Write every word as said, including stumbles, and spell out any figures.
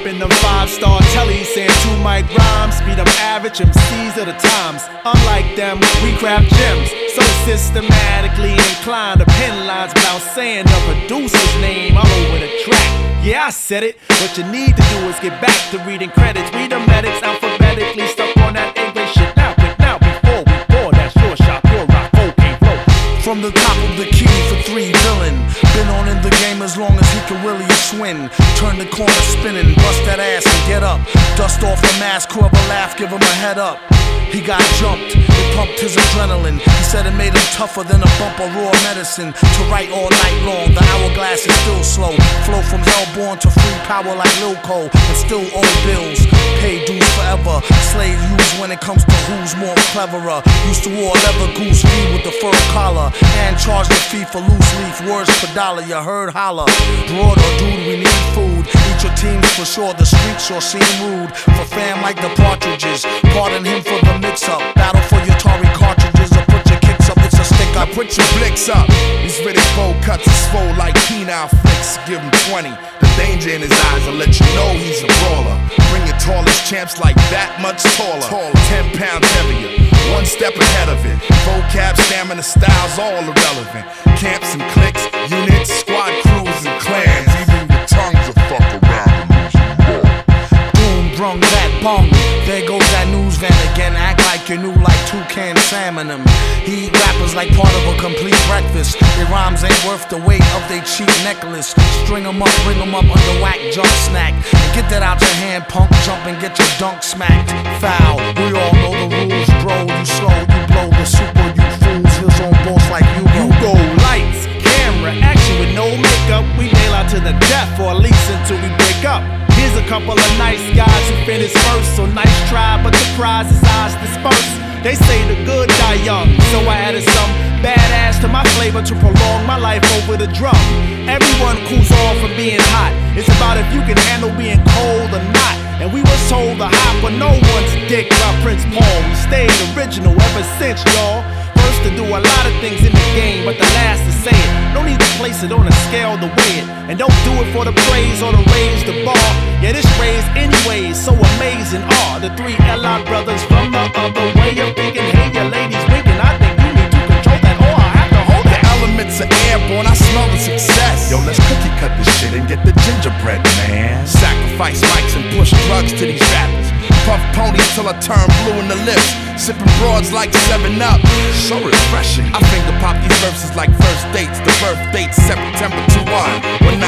in them five-star tellies, saying two mic rhymes, be them average M Cs of the times. Unlike them, we craft gems, so systematically inclined to pen lines without saying the producer's name all over the track. Yeah, I said it. What you need to do is get back to reading credits. Read the medics alphabetically, stuck on that English shit. Now, quick now, before we pour that short shot, pure rock, okay, flow. From the top of the key for three villain. Been on in the game as long as he can really swing. Turn the corner spinning, bust that ass and get up. Dust off the mask, whoever laugh, give him a head up. He got jumped, it pumped his adrenaline. He said it made him tougher than a bump of raw medicine. To write all night long, the hourglass is still slow. Flow from hellborn to free power like Lil Cole. And still owe bills, pay dues forever. Slave used when it comes to who's more cleverer. Used to wear leather goose fee with the fur collar. And charge the fee for loose leaf, words per dollar, you heard holla. Broad or dude, we need food. Eat your teams for sure, the streets sure seem rude. For fam like the Partridges, pardon him for the mix-up. Battle for your Atari cartridges or put your kicks up, it's a stick up. Put your blicks up. These Riddick bowl cuts are swole like penile flicks. Give him twenty. The danger in his eyes will let you know he's a brawler. Bring your tallest champs like that much taller. Tall, ten pounds heavier, one step ahead of it. Vocab, stamina, styles, all irrelevant. Camps and cliques, units, squad crews and clans. Even your tongues will fuck around and lose your ball. Boom, brung that bong. There goes that news van again. Act like you're new like toucan salmon them. He eat rappers like part of a complete breakfast. Their rhymes ain't worth the weight of their cheap necklace. String them up, bring them up under whack junk snack. And get that out your hand, punk, jump and get your dunk smacked. Foul, we all know the rules, bro. You slow, you blow the super, you fools. His own boss like you go. You go lights, camera, action with no makeup. We nail out to the death, or at least until we break up. Here's a couple of nice guys who finished first. So nice try, but the prize is ours dispersed. They say the good die young, so I added some badass to my flavor to prolong my life over the drum. Everyone cools off from being hot. It's about if you can handle being cold or not. And we was told to hop but no one's dick by Prince Paul. We stayed original ever since, y'all. First to do a lot of things in the game, but the last to say it. No need to place it on a scale to weigh it. And don't do it for the praise or to raise the bar. Yeah, this raise anyways, so amazing are the three L I brothers from the other way of thinking. Hey, your ladies winking, I think you need to control that, or I have to hold that. The elements are airborne, I smell the success. Yo, let's cookie cut this shit and get the gingerbread, man. Sacrifice mics and push drugs to these rappers. Puff ponies till I turn blue in the lips. Sipping broads like seven up. So refreshing. I finger pop these verses like first dates. The birth date September twenty-first. When